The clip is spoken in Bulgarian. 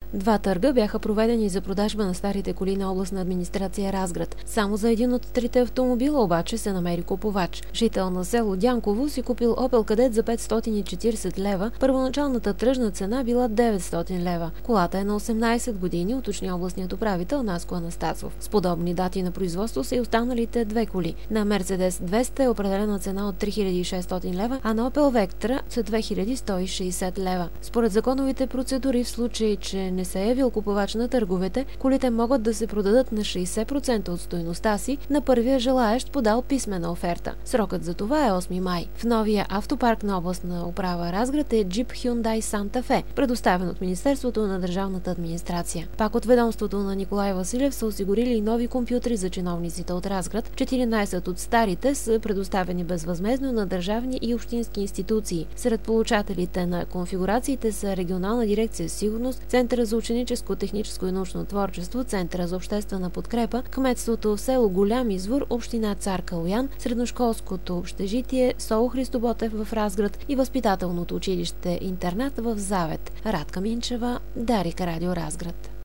Два търга бяха проведени за продажба на старите коли на областна администрация Разград. Само за един от трите автомобила обаче се намери купувач. Жител на село Дянково си купил Opel Kadett за 540 лева. Първоначалната тръжна цена била 900 лева. Колата е на 18 години, уточни областният управител Наско Анастасов. С подобни дати на производство са и останалите две коли. На Mercedes 200 е определена цена от 3600 лева, а на Opel Vectra са 2160 лева. Според законовите процедури, в случай, че не се е явил купувач на търговете, колите могат да се продадат на 60% от стойността си на първия желаещ подал писмена оферта. Срокът за това е 8 май. В новия автопарк на областна управа Разград е джип Hyundai Santa Fe, предоставен от Министерството на държавната администрация. Пак от ведомството на Николай Василев са осигурили и нови компютри за чиновниците от Разград. 14 от старите са предоставени безвъзмездно на държавни и общински институции. Сред получателите на конфигурациите са Регионална дирекция сигурност, Центъра за ученическо, техническо и научно творчество, Центъра за обществена подкрепа, кметството в село Голям Извор, община Цар Калоян, средношколското общежитие СОУ Христо Ботев в Разград и възпитателното училище интернат в Завет. Радка Минчева, Дарик Радио Разград.